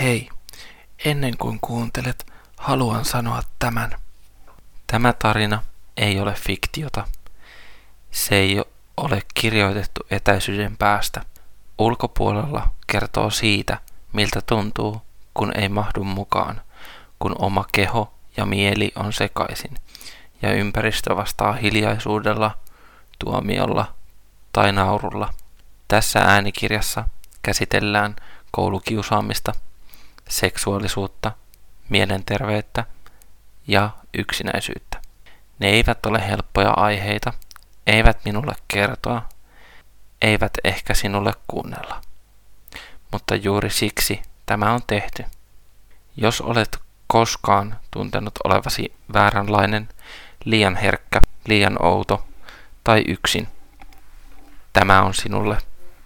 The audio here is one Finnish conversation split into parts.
Hei, ennen kuin kuuntelet, haluan sanoa tämän. Tämä tarina ei ole fiktiota. Se ei ole kirjoitettu etäisyyden päästä. Ulkopuolella kertoo siitä, miltä tuntuu, kun ei mahdu mukaan, kun oma keho ja mieli on sekaisin, ja ympäristö vastaa hiljaisuudella, tuomiolla tai naurulla. Tässä äänikirjassa käsitellään koulukiusaamista, seksuaalisuutta, mielenterveyttä ja yksinäisyyttä. Ne eivät ole helppoja aiheita, eivät minulle kertoa, eivät ehkä sinulle kuunnella. Mutta juuri siksi tämä on tehty. Jos olet koskaan tuntenut olevasi vääränlainen, liian herkkä, liian outo tai yksin, tämä on sinulle.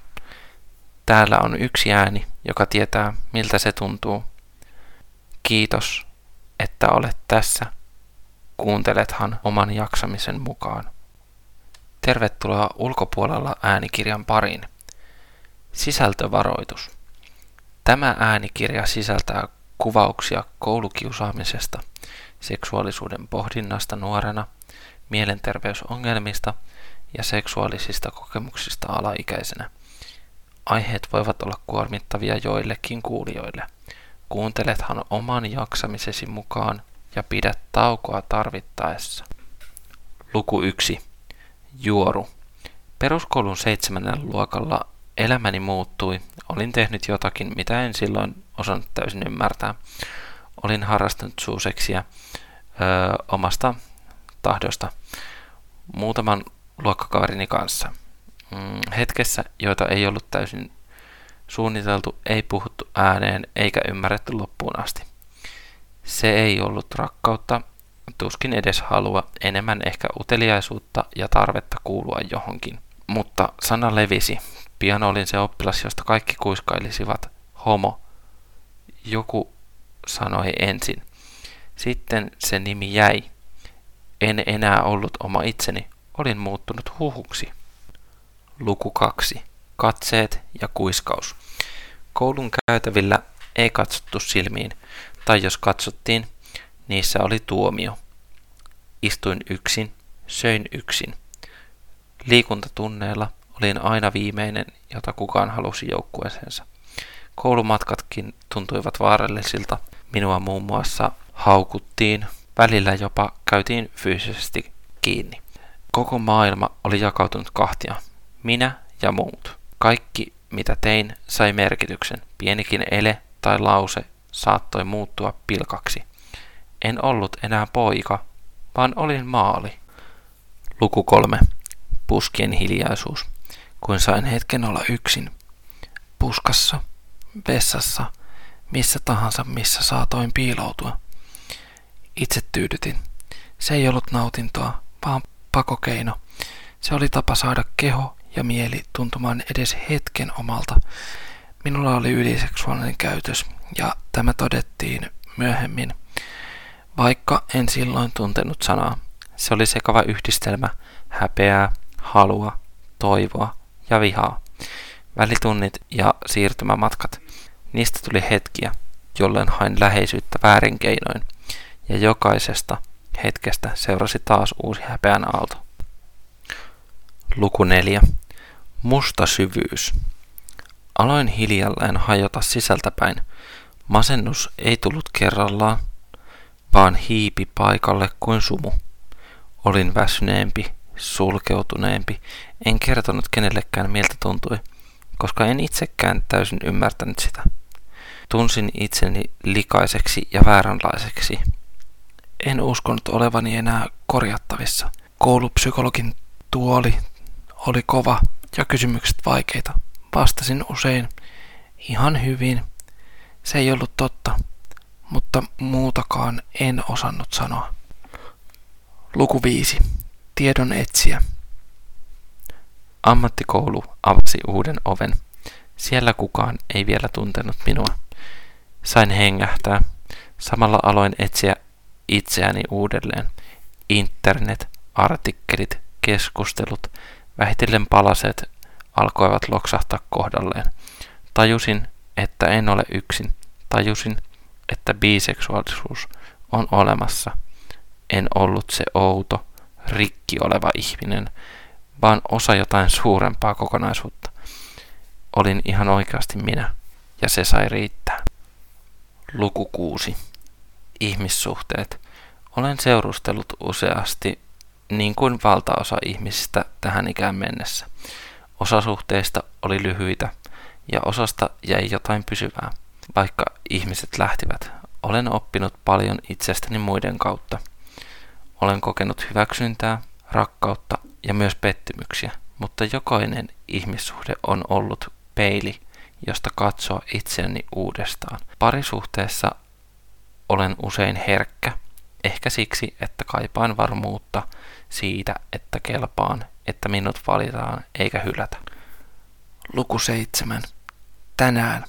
Täällä on yksi ääni, joka tietää, miltä se tuntuu. Kiitos, että olet tässä. Kuuntelethan oman jaksamisen mukaan. Tervetuloa ulkopuolella äänikirjan pariin. Sisältövaroitus. Tämä äänikirja sisältää kuvauksia koulukiusaamisesta, seksuaalisuuden pohdinnasta nuorena, mielenterveysongelmista ja seksuaalisista kokemuksista alaikäisenä. Aiheet voivat olla kuormittavia joillekin kuulijoille. Kuuntelethan oman jaksamisesi mukaan ja pidä taukoa tarvittaessa. Luku 1. Juoru. Peruskoulun 7. luokalla elämäni muuttui. Olin tehnyt jotakin, mitä en silloin osannut täysin ymmärtää. Olin harrastanut suuseksia omasta tahdosta muutaman luokkakaverini kanssa. Hetkessä, joita ei ollut täysin suunniteltu, ei puhuttu ääneen eikä ymmärretty loppuun asti. Se ei ollut rakkautta, tuskin edes halua, enemmän ehkä uteliaisuutta ja tarvetta kuulua johonkin. Mutta sana levisi. Pian olin se oppilas, josta kaikki kuiskailisivat homo. Joku sanoi ensin. Sitten se nimi jäi. En enää ollut oma itseni, olin muuttunut huhuksi. Luku 2. Katseet ja kuiskaus. Koulun käytävillä ei katsottu silmiin, tai jos katsottiin, niissä oli tuomio. Istuin yksin, söin yksin. Liikuntatunneilla olin aina viimeinen, jota kukaan halusi joukkueeseensa. Koulumatkatkin tuntuivat vaarallisilta. Minua muun muassa haukuttiin, välillä jopa käytiin fyysisesti kiinni. Koko maailma oli jakautunut kahtia. Minä ja muut. Kaikki, mitä tein, sai merkityksen. Pienikin ele tai lause saattoi muuttua pilkaksi. En ollut enää poika, vaan olin maali. Luku 3. Puskien hiljaisuus. Kuin sain hetken olla yksin. Puskassa, vessassa, missä tahansa, missä saatoin piiloutua. Itse tyydytin. Se ei ollut nautintoa, vaan pakokeino. Se oli tapa saada keho ja mieli tuntumaan edes hetken omalta. Minulla oli yliseksuaalinen käytös ja tämä todettiin myöhemmin. Vaikka en silloin tuntenut sanaa, se oli sekava yhdistelmä häpeää, halua, toivoa ja vihaa. Välitunnit ja siirtymämatkat. Niistä tuli hetkiä, jolloin hain läheisyyttä väärin keinoin, ja jokaisesta hetkestä seurasi taas uusi häpeän aalto. Luku 4. Musta syvyys. Aloin hiljalleen hajota sisältäpäin. Masennus ei tullut kerrallaan, vaan hiipi paikalle kuin sumu. Olin väsyneempi, sulkeutuneempi. En kertonut kenellekään miltä tuntui, koska en itsekään täysin ymmärtänyt sitä. Tunsin itseni likaiseksi ja vääränlaiseksi. En uskonut olevani enää korjattavissa. Koulupsykologin tuoli oli kova ja kysymykset vaikeita. Vastasin usein ihan hyvin. Se ei ollut totta, mutta muutakaan en osannut sanoa. Luku 5. Tiedon etsiä. Ammattikoulu avasi uuden oven. Siellä kukaan ei vielä tuntenut minua. Sain hengähtää. Samalla aloin etsiä itseäni uudelleen. Internet, artikkelit, keskustelut, vähitellen palaset alkoivat loksahtaa kohdalleen. Tajusin, että en ole yksin. Tajusin, että biseksuaalisuus on olemassa. En ollut se outo, rikki oleva ihminen, vaan osa jotain suurempaa kokonaisuutta. Olin ihan oikeasti minä, ja se sai riittää. Luku 6. Ihmissuhteet. Olen seurustellut useasti, niin kuin valtaosa ihmisistä tähän ikään mennessä. Osa suhteista oli lyhyitä, ja osasta jäi jotain pysyvää. Vaikka ihmiset lähtivät, olen oppinut paljon itsestäni muiden kautta. Olen kokenut hyväksyntää, rakkautta ja myös pettymyksiä, mutta jokainen ihmissuhde on ollut peili, josta katsoa itseäni uudestaan. Parisuhteessa olen usein herkkä, ehkä siksi, että kaipaan varmuutta siitä, että kelpaan, että minut valitaan eikä hylätä. Luku 7. Tänään.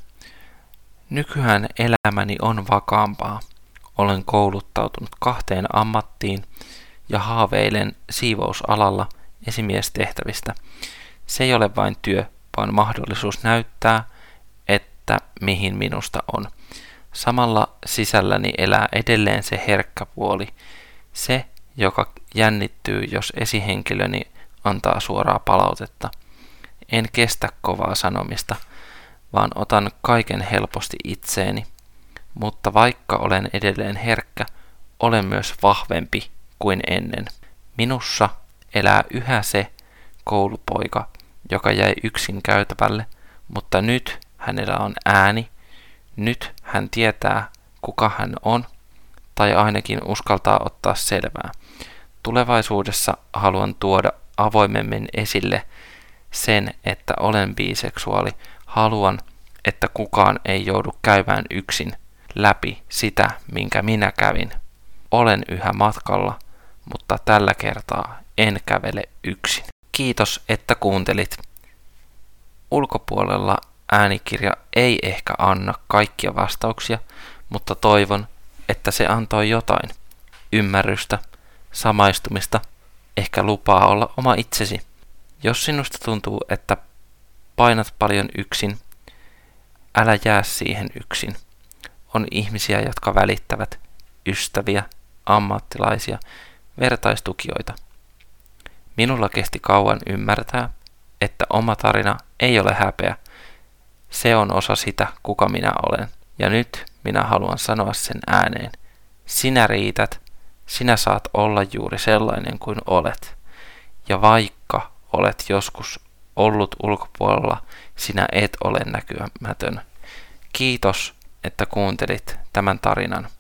Nykyään elämäni on vakaampaa. Olen kouluttautunut 2 ammattiin ja haaveilen siivousalalla esimiestehtävistä. Se ei ole vain työ, vaan mahdollisuus näyttää, että mihin minusta on. Samalla sisälläni elää edelleen se herkkä puoli, se, joka jännittyy, jos esihenkilöni antaa suoraa palautetta. En kestä kovaa sanomista, vaan otan kaiken helposti itseeni. Mutta vaikka olen edelleen herkkä, olen myös vahvempi kuin ennen. Minussa elää yhä se koulupoika, joka jäi yksin käytävälle, mutta nyt hänellä on ääni. Nyt hän tietää, kuka hän on, tai ainakin uskaltaa ottaa selvää. Tulevaisuudessa haluan tuoda avoimemmin esille sen, että olen biseksuaali. Haluan, että kukaan ei joudu käymään yksin läpi sitä, minkä minä kävin. Olen yhä matkalla, mutta tällä kertaa en kävele yksin. Kiitos, että kuuntelit. Ulkopuolella äänikirja ei ehkä anna kaikkia vastauksia, mutta toivon, että se antoi jotain. Ymmärrystä, samaistumista, ehkä lupaa olla oma itsesi. Jos sinusta tuntuu, että painat paljon yksin, älä jää siihen yksin. On ihmisiä, jotka välittävät, ystäviä, ammattilaisia, vertaistukijoita. Minulla kesti kauan ymmärtää, että oma tarina ei ole häpeä. Se on osa sitä, kuka minä olen. Ja nyt minä haluan sanoa sen ääneen. Sinä riität, sinä saat olla juuri sellainen kuin olet. Ja vaikka olet joskus ollut ulkopuolella, sinä et ole näkymätön. Kiitos, että kuuntelit tämän tarinan.